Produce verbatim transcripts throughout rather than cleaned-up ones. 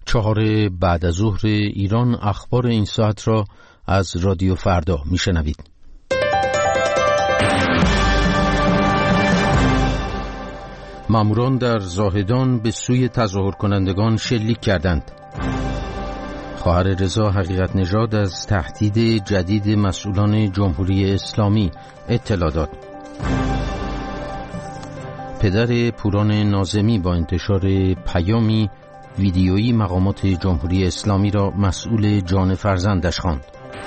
چهار بعد از ظهر ایران اخبار این ساعت را از رادیو فردا میشنوید. ماموران در زاهدان به سوی تظاهر کنندگان شلیک کردند. خواهر رضا حقیقت نژاد از تهدید جدید مسئولان جمهوری اسلامی اطلاع داد. پدر پوران ناظمی با انتشار پیامی ویدیویی مقامات جمهوری اسلامی را مسئول جان فرزندش خواند.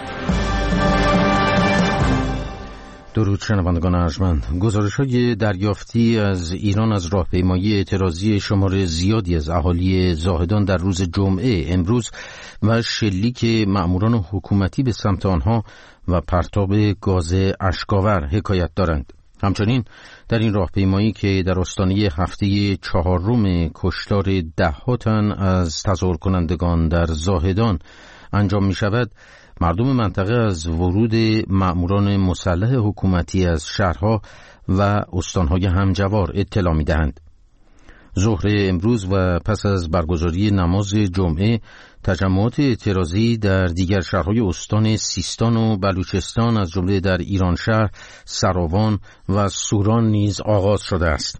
درود شنوندگان ارجمند. گزارش‌های دریافتی از ایران از راهپیمایی اعتراضی شمار زیادی از اهالی زاهدان در روز جمعه امروز و شلیک مأموران حکومتی به سمت آنها و پرتاب گاز اشک‌آور حکایت دارند. همچنین در این راهپیمایی که در آستانه هفته چهارم کشتار ده‌ها تن از تظاهر کنندگان در زاهدان انجام می شود، مردم منطقه از ورود مأموران مسلح حکومتی از شهرها و استانهای همجوار اطلاع می دهند. ظهر امروز و پس از برگزاری نماز جمعه، تجمعات اعتراضی در دیگر شهرهای استان سیستان و بلوچستان از جمله در ایرانشهر، سراوان و سوران نیز آغاز شده است.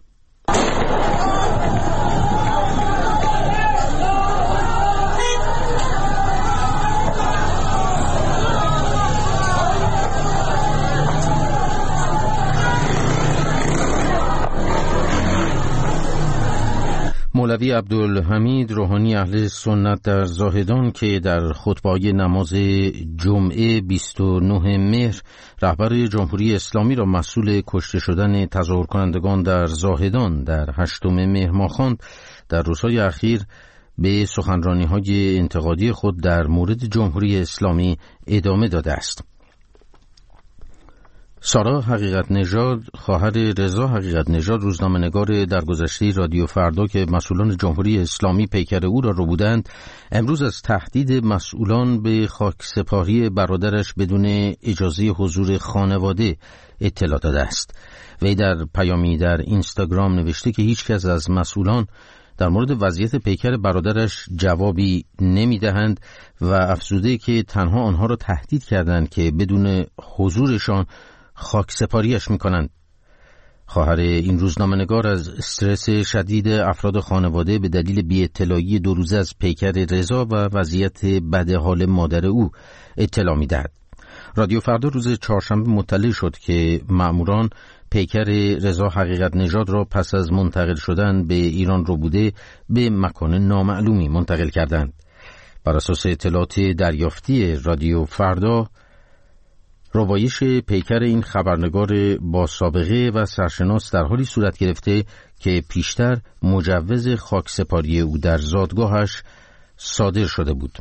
مولوی عبدالحمید روحانی اهل سنت در زاهدان که در خطبه نماز جمعه بیست و نه مهر رهبر جمهوری اسلامی را مسئول کشته شدن تظاهر کنندگان در زاهدان در هشتم مهر ماه خواند، در روزهای اخیر به سخنرانی‌های انتقادی خود در مورد جمهوری اسلامی ادامه داده است. سارا حقیقت نژاد، خواهر رضا حقیقت نژاد، روزنامه‌نگار درگذشته رادیو فردا که مسئولان جمهوری اسلامی پیکر او را ربودند، امروز از تهدید مسئولان به خاکسپاری برادرش بدون اجازه حضور خانواده اطلاع داده است. وی در پیامی در اینستاگرام نوشته که هیچ کس از مسئولان در مورد وضعیت پیکر برادرش جوابی نمی‌دهند و افزوده که تنها آنها را تهدید کردند که بدون حضورشان خاک سپاریش میکنند. خواهر این روزنامه‌نگار از استرس شدید افراد خانواده به دلیل بی اطلاعی دو روزه از پیکر رضا و وضعیت بد حال مادر او اطلاع میدهد. رادیو فردا روز چهارشنبه مطلع شد که مأموران پیکر رضا حقیقت نژاد را پس از منتقل شدن به ایران ربوده به مکان نامعلومی منتقل کردند. بر اساس اطلاعات دریافتی رادیو فردا، ربایش پیکر این خبرنگار با سابقه و سرشناس در حالی صورت گرفته که پیشتر مجوز خاکسپاری او در زادگاهش صادر شده بود.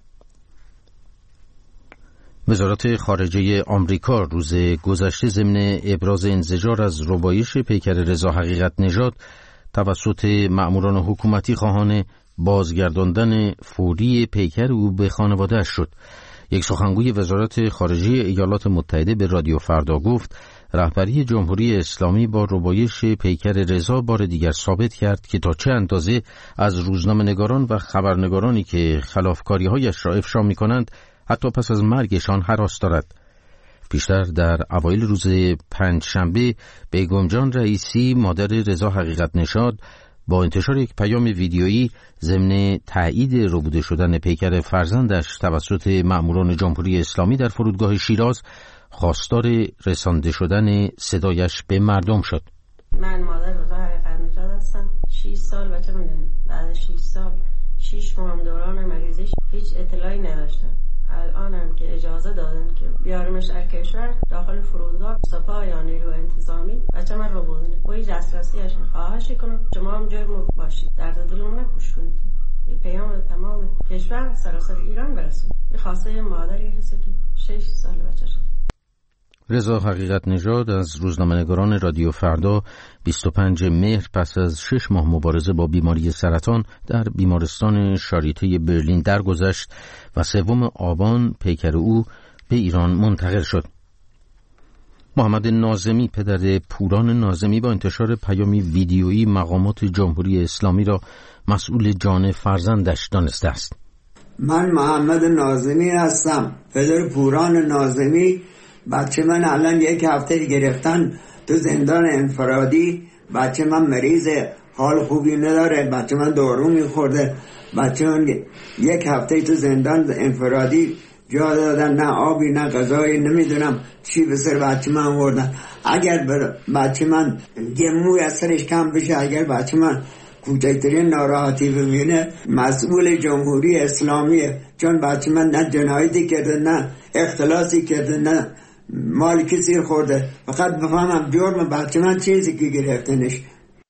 وزارت خارجه آمریکا روز گذشته ضمن ابراز انزجار از ربایش پیکر رضا حقیقت نژاد توسط مأموران حکومتی خواهان بازگرداندن فوری پیکر او به خانواده‌اش شد. یک سخنگوی وزارت خارجه ایالات متحده به رادیو فردا گفت رهبری جمهوری اسلامی با ربایش پیکر رضا بار دیگر ثابت کرد که تا چه اندازه از روزنامه‌نگاران و خبرنگارانی که خلافکاری‌هایش را افشا می‌کنند حتی پس از مرگشان هراس دارد. پیشتر در اوایل روز پنجشنبه بیگم جان رئیسی، مادر رضا حقیقت نژاد، با انتشار یک پیام ویدیویی ضمن تایید ربوده شدن پیکر فرزندش توسط مأموران جمهوری اسلامی در فرودگاه شیراز خواستار رسانده شدن صدایش به مردم شد. من مادر رضا حقیقت نژاد هستم. شش سال بچه مونده. بعد شش سال شش ماه دوران مریضیش هیچ اطلاعی نداشتم. الانم که اجازه دادن که بیارمش از کشور داخل فرودگاه سپاه یا نیرو انتظامی بچه من رو بودن و هیچ دسترسیش خواهش کنم شما هم جای ما باشید، درد دلمون نکش کنید. یه پیام تمام کشور سراسر ایران برسون. یه خواسته مادری هست که شش سال بچه شد. رضا حقیقت نژاد از روزنامه‌نگاران رادیو فردا بیست و پنجم مهر پس از شش ماه مبارزه با بیماری سرطان در بیمارستان شاریته برلین درگذشت و سوم آبان پیکر او به ایران منتقل شد. محمد ناظمی، پدر پوران ناظمی، با انتشار پیامی ویدیویی مقامات جمهوری اسلامی را مسئول جان فرزندش دانسته است. من محمد ناظمی هستم، پدر پوران ناظمی. بچه من الان یک هفته گرفتن تو زندان انفرادی. بچه من مریضه، حال خوبی نداره، بچه من دارو میخورده. بچه من یک هفته تو زندان انفرادی جا دادن، نه آبی نه غذایی، نمیدونم چی به سر بچه من وردن. اگر بچه من گموی از سرش کم بشه، اگر بچه من کوچکترین ناراحتی ببینه، مسئول جمهوری اسلامیه. چون بچه من نه جنایتی کرده، نه اختلاسی کرده، نه مال کسی خورده. فقط بفهمم جرم بچه من چیزی که گرفتنش.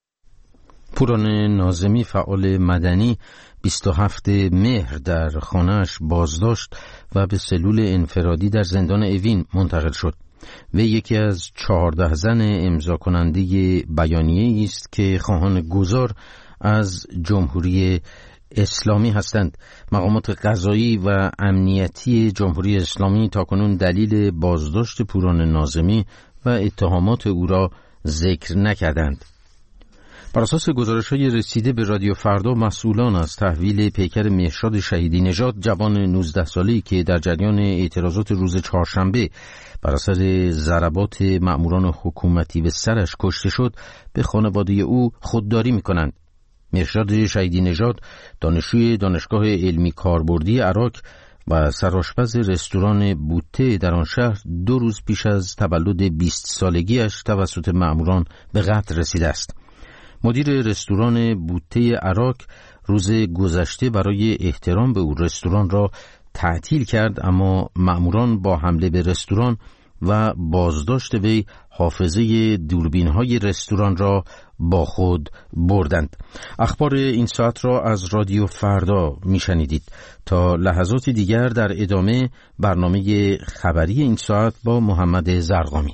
پوران ناظمی فعال مدنی بیست و هفتم مهر در خانه‌اش بازداشت و به سلول انفرادی در زندان اوین منتقل شد. و یکی از چهارده زن امضا کننده بیانیه‌ای است که خواهان گذار از جمهوری اسلامی هستند. مقامات قضایی و امنیتی جمهوری اسلامی تاکنون دلیل بازداشت پوران ناظمی و اتهامات او را ذکر نکردند. بر اساس گزارش‌های رسیده به رادیو فردا، مسئولان از تحویل پیکر مهرشاد شهیدی نژاد، جوان نوزده ساله‌ای که در جریان اعتراضات روز چهارشنبه بر اثر ضربات مأموران حکومتی به سرش کشته شد، به خانواده او خودداری می‌کنند. مهرشاد شهیدی نژاد دانشجوی دانشگاه علمی کاربردی عراق و سرآشپز رستوران بوته در آن شهر دو روز پیش از تولد بیست سالگیش توسط مأموران به قتل رسیده است. مدیر رستوران بوته عراق روز گذشته برای احترام به او رستوران را تعطیل کرد، اما مأموران با حمله به رستوران و بازداشت وی حافظه دوربین‌های رستوران را با خود بردند. اخبار این ساعت را از رادیو فردا میشنیدید. تا لحظات دیگر در ادامه برنامه خبری این ساعت با محمد زرقامی.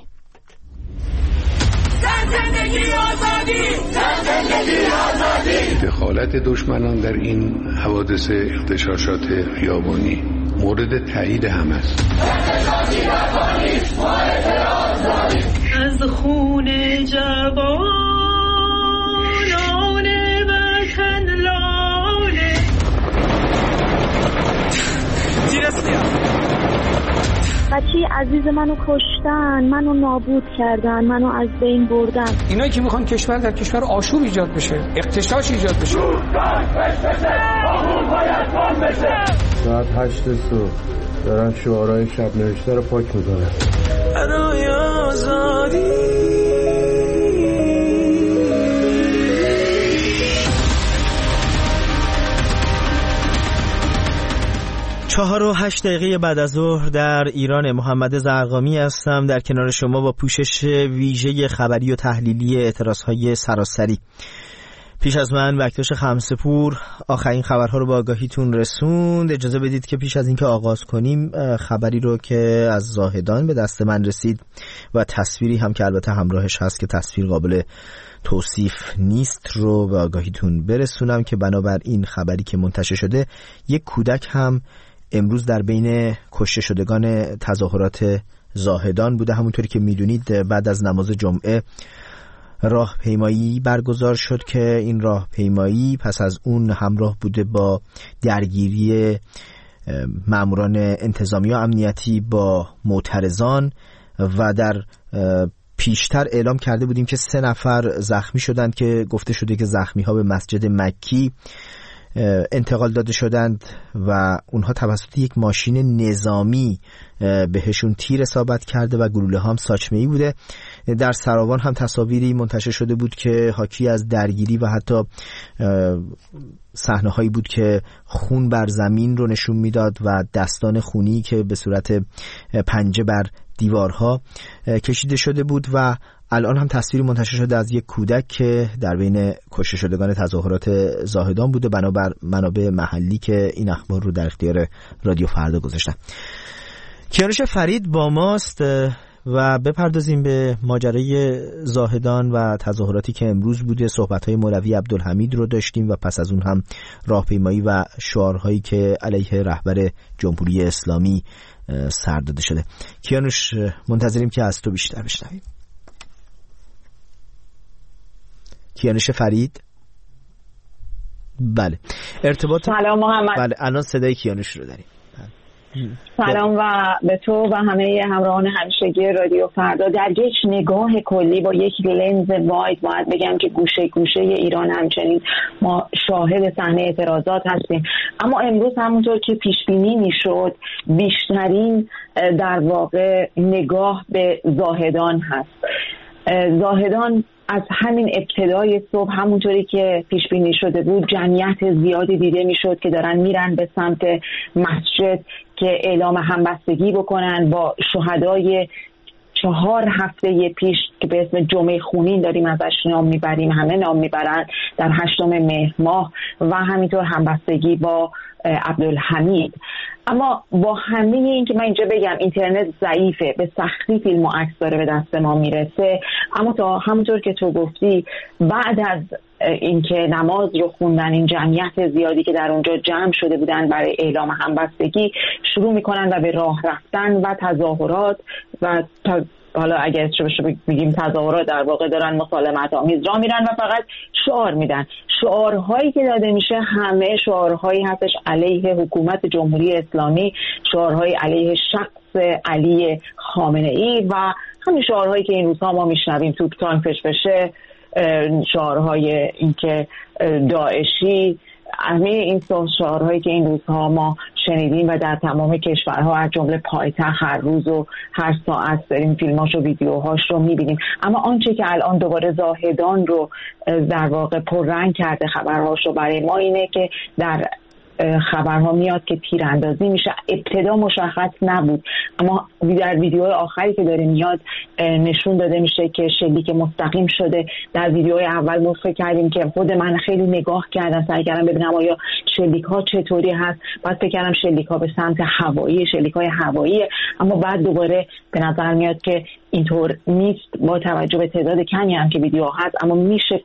زندگی آزادی، زندگی آزادی. دخالت دشمنان در این حوادث اغتشاشات خیابانی مورد تایید هم است. از خون جوانان وطن لاله بچه عزیز منو کشتن، منو نابود کردن، منو از بین بردن. اینایی که میخوان کشور در کشور آشوب ایجاد بشه، اغتشاش ایجاد بشه. ساعت هشت صبح دارن شعارهای شب نوشته رو پاک میکنن. برای آزادی چهار و هشت دقیقه بعد از ظهر در ایران. محمد زرقامی هستم در کنار شما با پوشش ویژه خبری و تحلیلی اعتراضهای سراسری. پیش از من وکتاش خمسه‌پور آخرین خبرها رو با آگاهیتون رسوند. اجازه بدید که پیش از اینکه آغاز کنیم خبری رو که از زاهدان به دست من رسید و تصویری هم که البته همراهش هست که تصویر قابل توصیف نیست رو به آگاهیتون برسونم که بنابر این خبری که منتشر شده، یک کودک هم امروز در بین کشته شدگان تظاهرات زاهدان بوده. همونطوری که میدونید بعد از نماز جمعه راهپیمایی برگزار شد که این راهپیمایی پس از اون همراه بوده با درگیری ماموران انتظامی و امنیتی با معترضان و در پیشتر اعلام کرده بودیم که سه نفر زخمی شدند که گفته شده که زخمی ها به مسجد مکی انتقال داده شدند و اونها توسط یک ماشین نظامی بهشون تیر اصابت کرده و گلوله هم ساچمه‌ای بوده. در سراوان هم تصاویری منتشر شده بود که حاکی از درگیری و حتی صحنه‌هایی بود که خون بر زمین رو نشون میداد و دستان خونی که به صورت پنجه بر دیوارها کشیده شده بود و الان هم تصویری منتشر شده از یک کودک که در بین کشته شدگان تظاهرات زاهدان بوده، بنابر منابع محلی که این اخبار رو در اختیار رادیو فردا گذاشتن. کیانوش فرید با ماست و بپردازیم به ماجرای زاهدان و تظاهراتی که امروز بوده. صحبت‌های مولوی عبدالحمید رو داشتیم و پس از اون هم راهپیمایی و شعارهایی که علیه رهبر جمهوری اسلامی سر داده شده. کیانوش منتظریم که از تو بیشتر بشنویم. کیانوش فرید بله ارتباط. سلام محمد. بله الان صدای کیانوش رو داریم. سلام و به تو و همه همراهان همیشگی رادیو فردا. در یک نگاه کلی با یک لنز واید باید بگم که گوشه گوشه ایران همچنین ما شاهد صحنه اعتراضات هستیم، اما امروز همونطور که پیش بینی میشد بیشترین در واقع نگاه به زاهدان هست. زاهدان از همین ابتدای صبح همونطوری که پیش بینی شده بود جمعیت زیادی دیده میشد که دارن میرن به سمت مسجد که اعلام همبستگی بکنن با شهدای چهار هفته پیش که به اسم جمعه خونین داریم ازش نام میبریم، همه نام میبرن، در هشتم مهر ماه، و همینطور همبستگی با عبدالحمید. اما با همه این که من اینجا بگم اینترنت ضعیفه، به سختی فیلم و عکس داره به دست ما میرسه، اما تا همونطور که تو گفتی بعد از اینکه نماز رو خوندن این جمعیت زیادی که در اونجا جمع شده بودن برای اعلام همبستگی شروع میکنن و به راه رفتن و تظاهرات و تا حالا اگر اسمش بگیم تظاهرات در واقع دارن مسالمت آمیز راه میرن و فقط شعار میدن. شعارهایی که داده میشه همه شعارهایی هستش علیه حکومت جمهوری اسلامی، شعارهای علیه شخص علی خامنه ای و همین شعارهایی که این روزها ما میشنویم تو تان فش بشه، شعارهای اینکه داعشی، همه این شعارهایی که این روزها ما شنیدیم و در تمام کشورها از جمله پایتخت هر روز و هر ساعت داریم فیلماش و ویدیوهاش رو میبینیم. اما آنچه که الان دوباره زاهدان رو در واقع پررنگ کرده خبرهاش رو برای ما اینه که در خبرها میاد که تیراندازی میشه. ابتدا مشخص نبود، اما در ویدیوهای آخری که داره میاد نشون داده میشه که شلیک مستقیم شده. در ویدیوهای اول ما فکر کردیم که خود من خیلی نگاه کردم سعی کردم ببینم آیا شلیک ها چطوری هست، بعد فکر کردم شلیک ها به سمت هوایی، شلیک های هوایی، اما بعد دوباره به نظر میاد که اینطور نیست با توجه به تعداد کمی هم که ویدیو هست، اما میشه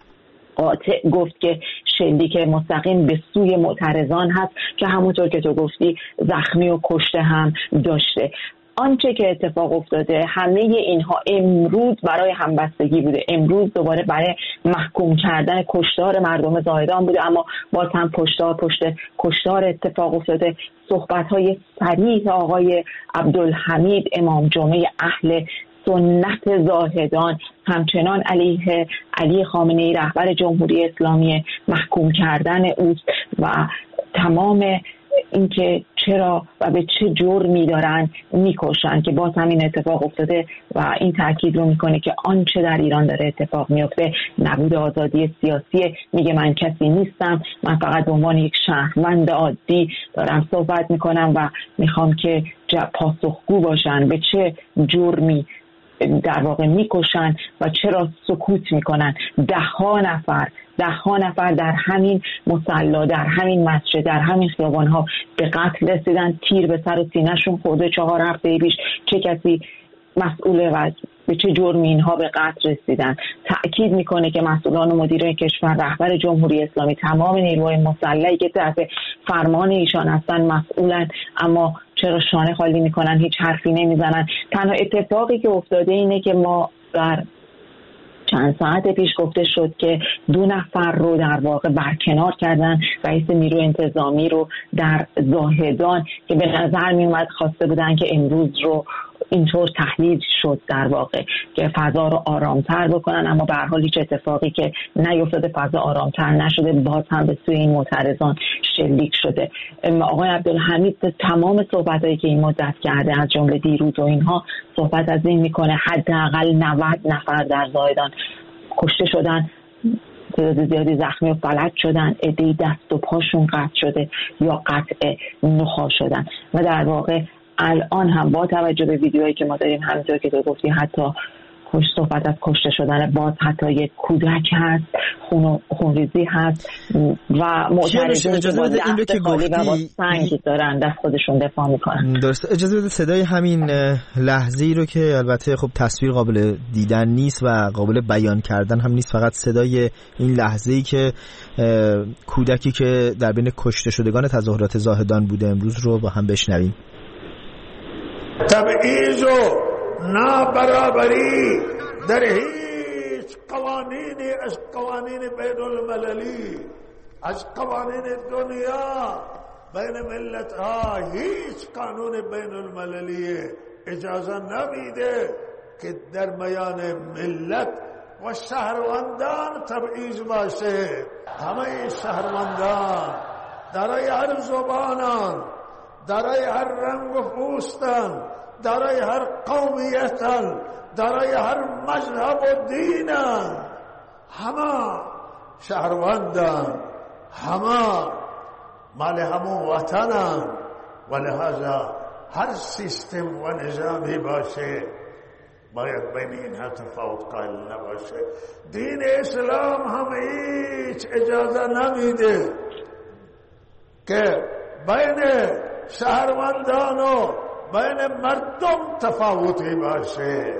قاطع گفت که شلیک مستقیم به سوی معترضان هست که همونطور که تو گفتی زخمی و کشته هم داشته. آنچه که اتفاق افتاده همه اینها امروز برای همبستگی بوده، امروز دوباره برای محکوم کردن کشتار مردم زاهدان بوده، اما باز هم کشتار پشت کشتار اتفاق افتاده. صحبت‌های صریح آقای عبدالحمید امام جمعه اهل سنت زاهدان همچنان علیه علی خامنه ای رهبر جمهوری اسلامی محکوم کردن اوست و تمام اینکه چرا و به چه جرمی دارن میکشن که باز همین اتفاق افتاده و این تاکید رو میکنه که آنچه در ایران داره اتفاق میفته نبود آزادی سیاسی. میگه من کسی نیستم، من فقط به عنوان یک شهروند عادی دارم صحبت میکنم و میخوام که پاسخگو باشن به چه جرمی در واقع میکشن و چرا سکوت میکنن. ده ها نفر ده ها نفر در همین مصلا، در همین مسجد، در همین خیابان ها به قتل رسیدن، تیر به سر و سینه‌شون خورده چهار هفته پیش. چه کسی مسئوله و به چه جرمی اینها به قتل رسیدن؟ تأکید میکنه که مسئولان و مدیران کشور، رهبر جمهوری اسلامی، تمام نیروهای مسلحی که تحت فرمان ایشان هستن مسئولن، اما چرا شانه خالی میکنن، هیچ حرفی نمیزنن. تنها اتفاقی که افتاده اینه که ما در چند ساعت پیش گفته شد که دو نفر رو در واقع برکنار کردن، رئیس نیرو انتظامی رو در زاهدان، که به نظر می اومد خواسته بودن که امروز رو اینطور تحلیل شد در واقع که فضا رو آرامتر بکنن، اما به هر حال هیچ اتفاقی که نیفتاده، فضا آرامتر نشده، باز هم به سوی این معترضان شلیک شده. آقای عبدالحمید تمام صحبتایی که این مدت کرده از جمله دیروز و اینها صحبت از این میکنه حداقل نود نفر در زاهدان کشته شدن، تعداد زیادی زخمی و فلج شدن، عده‌ای دست و پاشون قطع شده یا قطع نخاع شدن و در واقع الان هم با توجه به ویدیوهایی که ما داریم همونطور که تو گفتی حتی کش صحبت از کشته شدن باز حتی یک کودک هست، خون خونریزی هست و معترضین که با دست خالی و با سنگ دارن دست خودشون دفاع میکنن. درست. اجازه بده صدای همین لحظه‌ای رو که البته خب تصویر قابل دیدن نیست و قابل بیان کردن هم نیست، فقط صدای این لحظه‌ای که کودکی که در بین کشته شدگان تظاهرات زاهدان بوده امروز رو با هم بشنویم. تبعیض و نابرابری در هیچ قوانینی از قوانین بین المللی از قوانین دنیا بین ملت ها هیچ قانون بین المللی اجازه نمیده که در میان ملت و شهروندان تبعیض باشه. همه شهروندان دارای هر زبانان، دارای هر رنگ و پوستن، دارای هر قومیتن، دارای هر مذهب و دینن، همه شهروندان، همه مال همون وطنن و لحاظا هر سیستم و نظامی باشه باید بین اینها تفاوت قائل نباشه. دین اسلام هم هیچ اجازه نمیده که بین شهروندان و بین مردم تفاوتی باشه.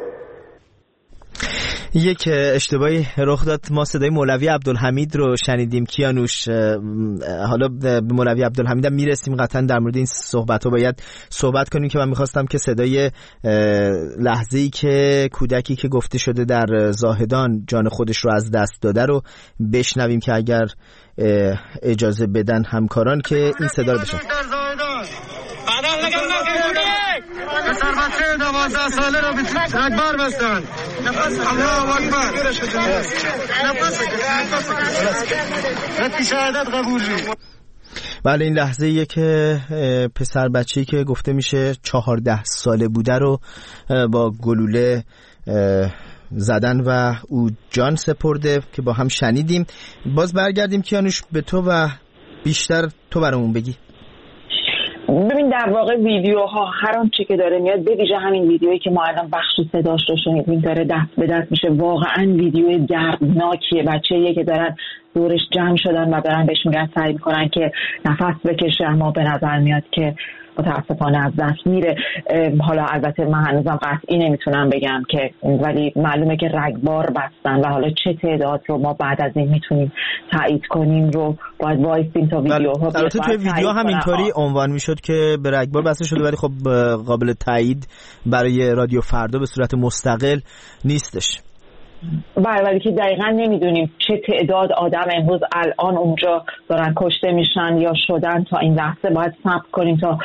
یک اشتباهی رخ داد، ما صدای مولوی عبدالحمید رو شنیدیم. کیانوش، حالا به مولوی عبدالحمید هم میرسیم، قطعا در مورد این صحبت ها باید صحبت کنیم که من میخواستم که صدای لحظه‌ای که کودکی که گفته شده در زاهدان جان خودش رو از دست داده رو بشنویم که اگر اجازه بدن همکاران که این صدا رو بشنویم. پسر بچه دوازده ساله رو به رگبار بستن. الله اکبر. نفس شهادت قبول شد. بله، این لحظه ایه که پسر بچه‌ای که گفته میشه چهارده ساله بوده رو با گلوله زدن و او جان سپرده که با هم شنیدیم. باز برگردیم کیانوش به تو و بیشتر تو برامون بگی. ببین، در واقع ویدیوها هر آنچه که داره میاد، به ویژه همین ویدیویی که ما الان بخش صداش رو شنیدیم داره دست به دست میشه، واقعا ویدیو دردناکیه. بچه‌ایه که دارن دورش جمع شدن و دارن بهش میگن سعی میکنن که نفس بکشه، اما به نظر میاد که متاسفانه از دست میره. حالا البته من هنوزم قطعی نمیتونم بگم که، ولی معلومه که رگبار بستن و حالا چه تعداد رو ما بعد از این میتونیم تایید کنیم رو باید وایسیم تا ویدیوها بیاد. البته توی ویدیو همینطوری عنوان میشد که به رگبار بسته شده، ولی خب قابل تایید برای رادیو فردا به صورت مستقل نیستش. بله، ولی که دقیقا نمیدونیم چه تعداد آدم امروز الان اونجا دارن کشته میشن یا شدن. تا این لحظه باید صبر کنیم تا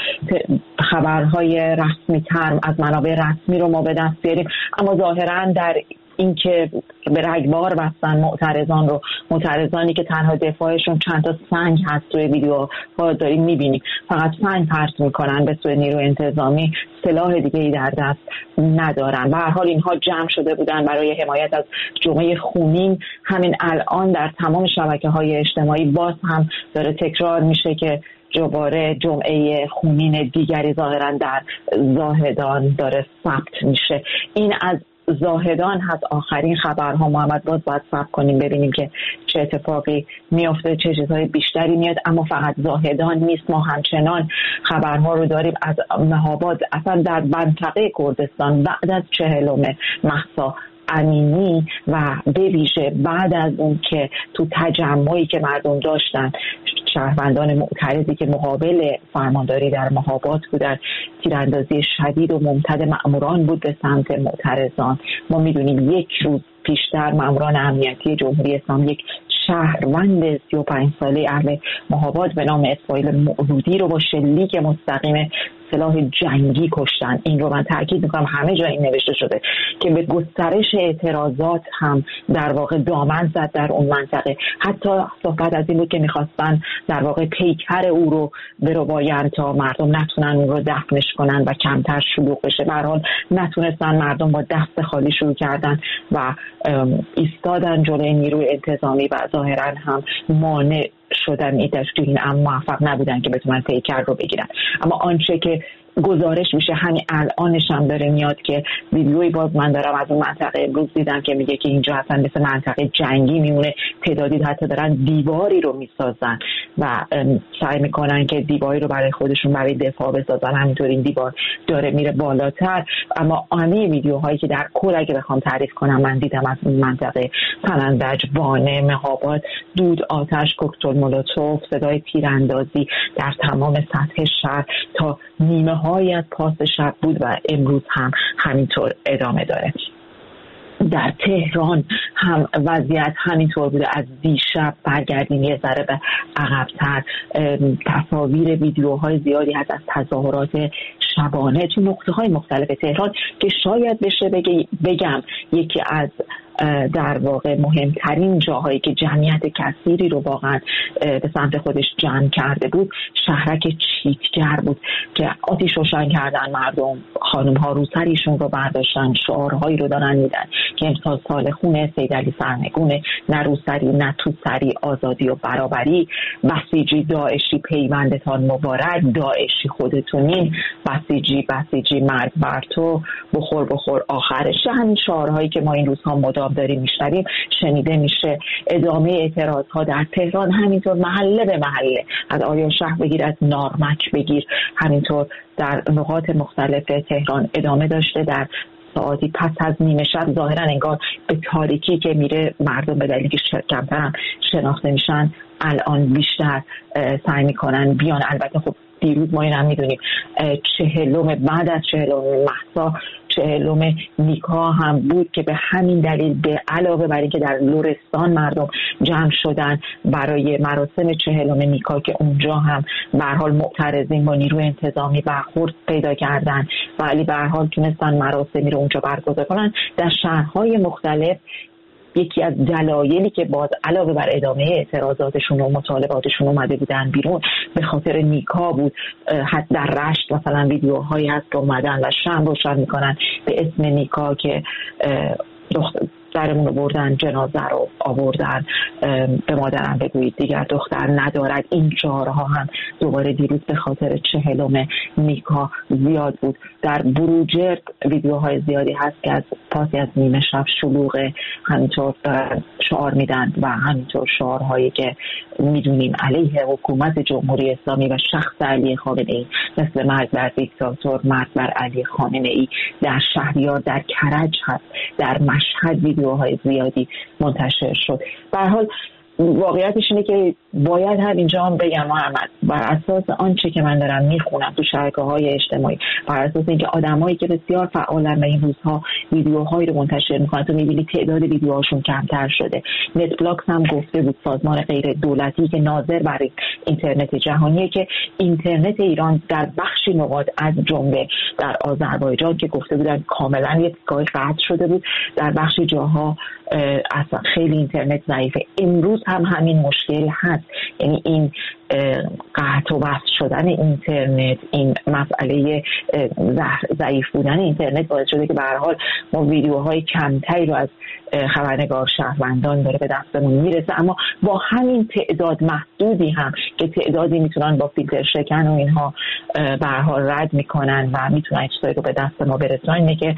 خبرهای رسمی تر از منابع رسمی رو ما به دست بیاریم. اما ظاهرا در اینکه به رگبار بستن معترضان رو، معترضانی که تنها دفاعشون چند تا سنگ هست توی ویدیو ها داریم میبینیم، فقط سنگ پرت میکنن به سوی نیروی انتظامی، سلاح دیگه ای در دست ندارن. به هر حال اینها جمع شده بودن برای حمایت از جمعه خونین. همین الان در تمام شبکه‌های اجتماعی باز هم داره تکرار میشه که دوباره جمعه خونین دیگری ظاهرا در زاهدان داره ثبت میشه. این از زاهدان هست. آخرین خبرها محمد، باز باید صبر کنیم ببینیم که چه اتفاقی میفته، چه چیزهای بیشتری میاد. اما فقط زاهدان نیست، ما همچنان خبرها رو داریم از مهاباد، اصلا در منطقه کردستان بعد از چهلم مهسا امینی و به ویژه بعد از اون که تو تجمعی که مردم داشتن، شهروندان معترضی که مقابل فرمانداری در مهاباد بودن، تیراندازی شدید و ممتد مأموران بود به سمت معترضان. ما میدونیم یک روز پیشتر مأموران امنیتی جمهوری اسلامی یک شهروند سی و پنج ساله اهل مهاباد به نام اسماعیل مولودی رو با شلیک مستقیم سلاح جنگی کشتن. این رو من تاکید میکنم، همه جا این نوشته شده که به گسترش اعتراضات هم در واقع دامن زد در اون منطقه. حتی صحبت از این بود که میخواستن در واقع پیکر او رو بربایند تا مردم نتونن اون رو دفنش کنن و کمتر شلوغ بشه. به هر حال نتونستن، مردم با دست خالی شروع کردن و ایستادن جلوی نیروی انتظامی و ظاهرا هم مانع شدن ایدش تو این، اما موفق نبودن که بتونن پیکر رو بگیرن. اما آنچه که گزارش میشه همین الانش هم داره میاد که ویدیوی باز من دارم از اون منطقه امروز دیدم که میگه که اینجا اصلا مثل منطقه جنگی میمونه، تعدادی حتی دارن دیواری رو میسازن و سعی میکنن که دیواری رو برای خودشون برای دفاع بسازن. همینطور این دیوار داره میره بالاتر. اما همه ویدیوهایی که در کل اگه بخوام تعریف کنم من دیدم از اون منطقه پنندج، بانه، مهاباد، دود، آتش، کوکتل مولوتوف، صدای تیراندازی در تمام سطح شهر تا نیمه های از پاس شب بود و امروز هم همینطور ادامه داره. در تهران هم وضعیت همینطور بوده. از دیشب برگردیم یه ذره به عقب‌تر، تصاویر ویدیوهای زیادی هست از تظاهرات شبانه تو نقطه‌های مختلف تهران که شاید بشه بگم یکی از در واقع مهمترین جاهایی که جمعیت کثیری رو واقعا به سمت خودش جمع کرده بود شهرک چیتگر بود که آتش روشن کردن مردم، خانم ها روسریشون رو برداشتن، شعارهایی رو دارن میدن که امسال سال خونه، سید علی سرنگونه، نه روسری نه توسری، آزادی و برابری، بسیجی داعشی پیوندتان مبارک، داعشی خودتونین، بسیجی بسیجی مرگ بر تو، بخور بخور آخرش. همین شعارهایی که ما این روزها مدام داریم میشنویم شنیده میشه. ادامه اعتراض ها در تهران همینطور محله به محله، از آریا شهر بگیر، از نارمک بگیر، همینطور در نقاط مختلف تهران ادامه داشته. در ساعتی پس از نیمه شب ظاهرا انگار به تاریکی که میره مردم به دلیلی که کمتر هم شناخته میشن الان بیشتر سعی میکنن بیان. البته خب دیروز ما این هم میدونیم چهلم بعد از چهلم مهسا چهلم نیکا هم بود که به همین دلیل به علاوه بر اینکه در لرستان مردم جمع شدن برای مراسم چهلم نیکا که اونجا هم به هر حال معترضین با نیروی انتظامی برخورد پیدا کردن ولی به هر حال تونستن مراسمی رو اونجا برگزار کنن، در شهرهای مختلف یکی از دلایلی که باز علاوه بر ادامه اعتراضاتشون و مطالباتشون اومده بودن بیرون به خاطر نیکا بود. حتی در رشت مثلا ویدیوهایی هست که اومدن و شمع روشن میکنن به اسم نیکا که دخترمون رو بردن، جنازه رو آوردن، به مادرم بگویید دیگر دختر ندارد. این شعارها هم دوباره دیروز به خاطر چهلم نیکا زیاد بود. در بروجرد ویدیوهای زیادی هست که از پاسی از نیمه شب شلوغ همینطور شعار میدن و همینطور شعارهایی که میدونیم علیه حکومت جمهوری اسلامی و شخص علی خامنه ای، مثل مرگ بر دیکتاتور، مرگ بر علی خامنه ای. در شهریار، در کرج هست، در مشهد ویدیوهای زیادی منتشر شد. به هر حال واقعیتش اینه که باید هم اینجا هم بگم محمد، بر اساس آنچه که من دارم میخونم تو شبکه‌های اجتماعی، بر اساس اینکه آدمایی که بسیار فعالن و این روزها ویدیوهایی رو منتشر میکنن، تو میبینی تعداد ویدیوهاشون کمتر شده. نتفلیکس هم گفته بود، سازمان غیر دولتی که ناظر بر اینترنت جهانیه، که اینترنت ایران در بخشی نقاط از جمله در آذربایجان که گفته بودن کاملا یک گاهی قطع شده بود، در بخشی جاها اصلا خیلی اینترنت ضعیفه. امروز هم همین مشکل هست، یعنی این قطع و وصل شدن اینترنت، این مسئله ضعیف بودن اینترنت باعث شده که به هر حال ما ویدیوهای کمتری رو از خبرنگار شهروندان داره به دستمون میرسه، اما با همین تعداد محدودی هم که تعدادی میتونن با فیلتر شکن و اینها به هر حال رد میکنن و میتونن چیزایی رو به دست ما برسونن، اینه که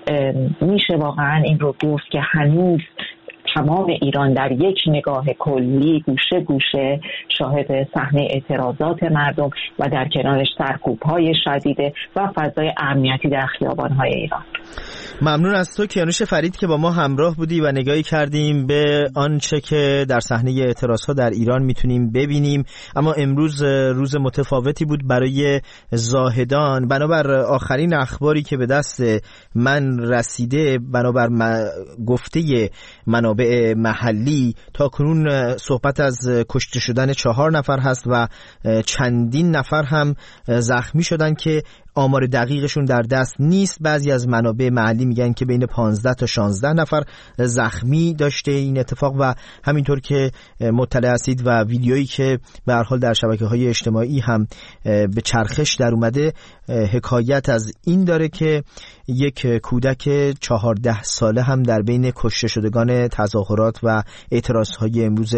میشه واقعا این رو گفت که هنوز تمام ایران در یک نگاه کلی گوشه گوشه شاهد صحنه اعتراضات مردم و در کنارش سرکوب‌های شدیده و فضای امنیتی در خیابان‌های ایران. ممنون از تو کیانوش فرید که با ما همراه بودی و نگاهی کردیم به آنچه که در صحنه اعتراضها در ایران میتونیم ببینیم. اما امروز روز متفاوتی بود برای زاهدان. بنابر آخرین اخباری که به دست من رسیده، بنابر گفته منابع محلی، تا کنون صحبت از کشته شدن چهار نفر هست و چندین نفر هم زخمی شدن که آمار دقیقشون در دست نیست. بعضی از منابع محلی میگن که بین پانزده تا شانزده نفر زخمی داشته این اتفاق و همینطور که مطلع هستید و ویدیویی که به هر حال در شبکه‌های اجتماعی هم به چرخش در اومده حکایت از این داره که یک کودک چهارده ساله هم در بین کشته شدگان تظاهرات و اعتراضهای امروز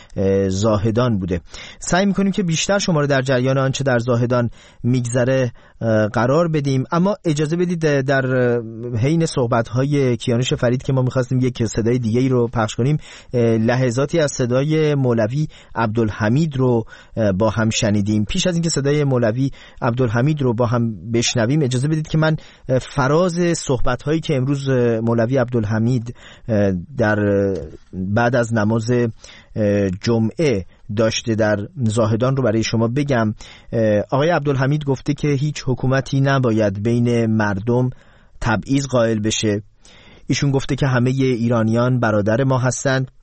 زاهدان بوده. سعی میکنیم که بیشتر شما رو در جریان آنچه در زاهدان میگذره قرار بدیم، اما اجازه بدید در حین صحبت‌های کیانوش فرید که ما می‌خواستیم یک صدای دیگه‌ای رو پخش کنیم، لحظاتی از صدای مولوی عبدالحمید رو با هم شنیدیم. پیش از اینکه صدای مولوی عبدالحمید رو با هم بشنویم، اجازه بدید که من فراز صحبت‌هایی که امروز مولوی عبدالحمید در بعد از نماز جمعه داشته در زاهدان رو برای شما بگم. آقای عبدالحمید گفته که هیچ حکومتی نباید بین مردم تبعیض قائل بشه. ایشون گفته که همه ایرانیان برادر ما هستند.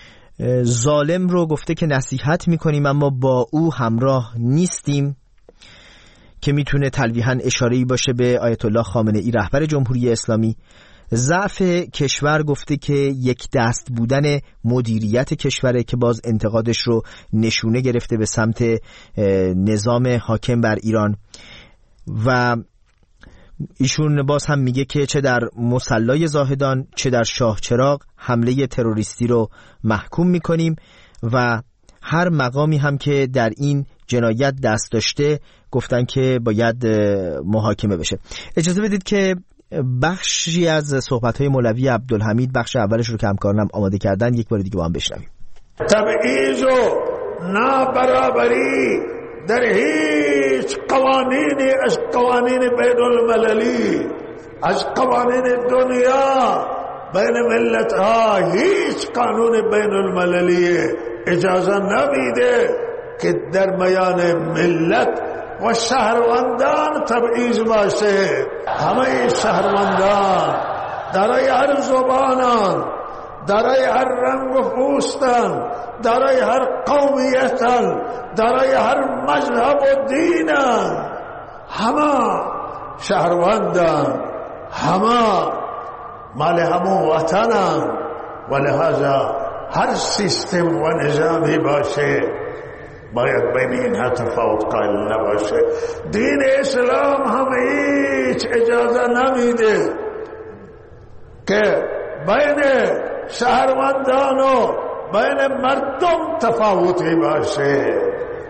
ظالم رو گفته که نصیحت میکنیم اما با او همراه نیستیم، که میتونه تلویحاً اشاره‌ای باشه به آیت الله خامنه‌ای رهبر جمهوری اسلامی. ضعف کشور گفته که یک دست بودن مدیریت کشوره که باز انتقادش رو نشونه گرفته به سمت نظام حاکم بر ایران. و ایشون باز هم میگه که چه در مصلای زاهدان چه در شاهچراغ حمله تروریستی رو محکوم میکنیم و هر مقامی هم که در این جنایت دست داشته گفتن که باید محاکمه بشه. اجازه بدید که بخشی از صحبت‌های مولوی عبدالحمید، بخش اولش رو که همکارانم آماده کردن، یک بار دیگه با هم بشنویم. تبعیض و نابرابری در هیچ قوانینی از قوانین بین المللی، از قوانین دنیا بین ملت ها، هیچ قانون بین المللی اجازه نمیده که در میان ملت و شهروندان تبعیض باشه. همه شهروندان دارای هر زبانان، دارای هر رنگ و پوستن، دارای هر قومیتن، دارای هر مذهب و دینن، همه شهروندان، همه مال همون وطنن و لحاظا هر سیستم و نظامی باشه باید بین اینها تفاوت قائل نباشه. دین اسلام هم هیچ اجازه نمیده که بین شهروندان و بین مردم تفاوتی باشه.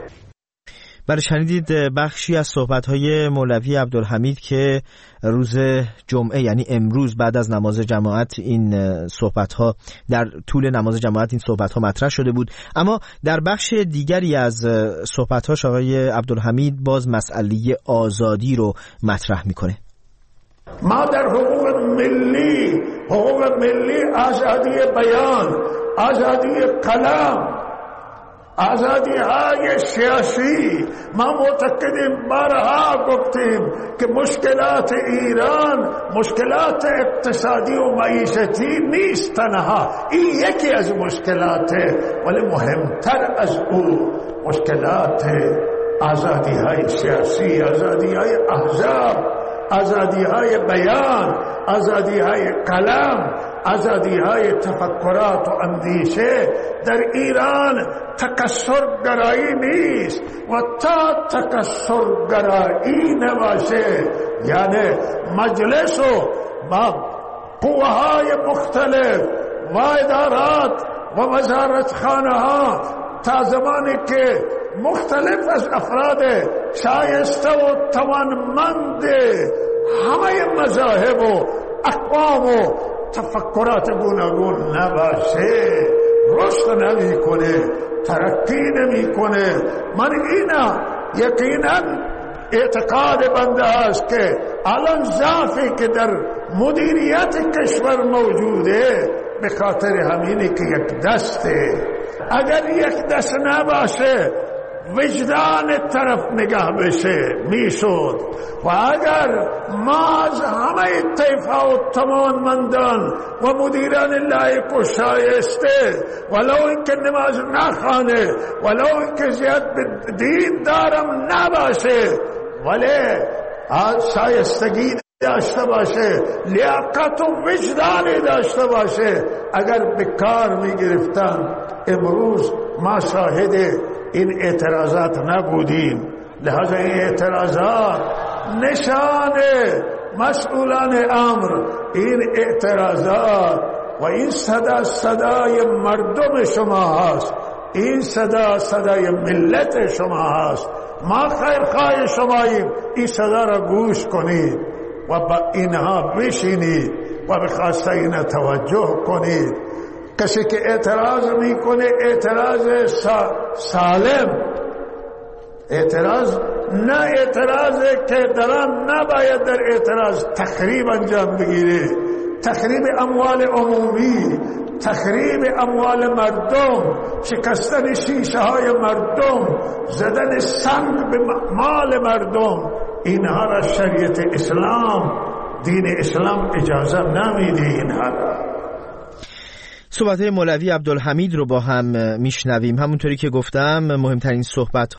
بله، شنیدید بخشی از صحبت‌های مولوی عبدالحمید که روز جمعه یعنی امروز بعد از نماز جماعت این صحبت‌ها در طول نماز جماعت این صحبت‌ها مطرح شده بود. اما در بخش دیگری از صحبت‌هاش آقای عبدالحمید باز مسئله آزادی رو مطرح می‌کنه. ما در حقوق ملی، حقوق ملی آزادی بیان، آزادی کلام، آزادی های سیاسی، ما معتقدیم، بارها گفتیم که مشکلات ایران مشکلات اقتصادی و معیشتی نیست تنها، این یکی از مشکلاته، ولی مهمتر از او مشکلات آزادی های سیاسی، آزادی های احزاب، آزادی های بیان، آزادی های کلام، آزادی های تفکرات و اندیشه. در ایران تکثرگرایی نیست و تا تکثرگرایی نباشه، یعنی مجلس و با قوه های مختلف و ادارات و وزارت خانه ها تا زمانی که مختلف از افراد شایسته و توانمند همه مذاهب و اقوام و تفکرات گوناگون نباشه، رشد نمی کنه، ترقی نمی کنه. من اینا یقینا اعتقاد بنده است که الان ضعفی که در مدیریت کشور موجوده به خاطر همینی که یک دسته. اگر یک دست نباشه وجدان طرف نگاه بشه میشد، و اگر ما از همه طیفه و توانمندان و مدیران لایق و شایسته، ولو اینکه نماز نخوانه، ولو اینکه زیاد به دین دارم نباشه، ولی از شایستگی داشته باشه، لیاقت و وجدانی داشته باشه، اگر به کار می گرفتن. امروز ما شاهد این اعتراضات نبودیم، لحاظا این اعتراضات نشان مسئولان امر، این اعتراضات و این صدا صدای مردم شما هست، این صدا صدای ملت شما هست. ما خیرخواه شماییم، این صدا را گوش کنید و با اینها بشینید و به خواسته اینا توجه کنید. کسی که اعتراض میکنه اعتراض سا سالم، اعتراض نه اعتراض که دران نباید در اعتراض تخریب انجام بگیره، تخریب اموال عمومی، تخریب اموال مردم، شکستن شیشه های مردم، زدن سنگ به مال مردم، اینها را شریعت اسلام دین اسلام اجازه نمیده اینها. صحبت مولوی عبدالحمید رو با هم میشنویم. همونطوری که گفتم مهمترین صحبت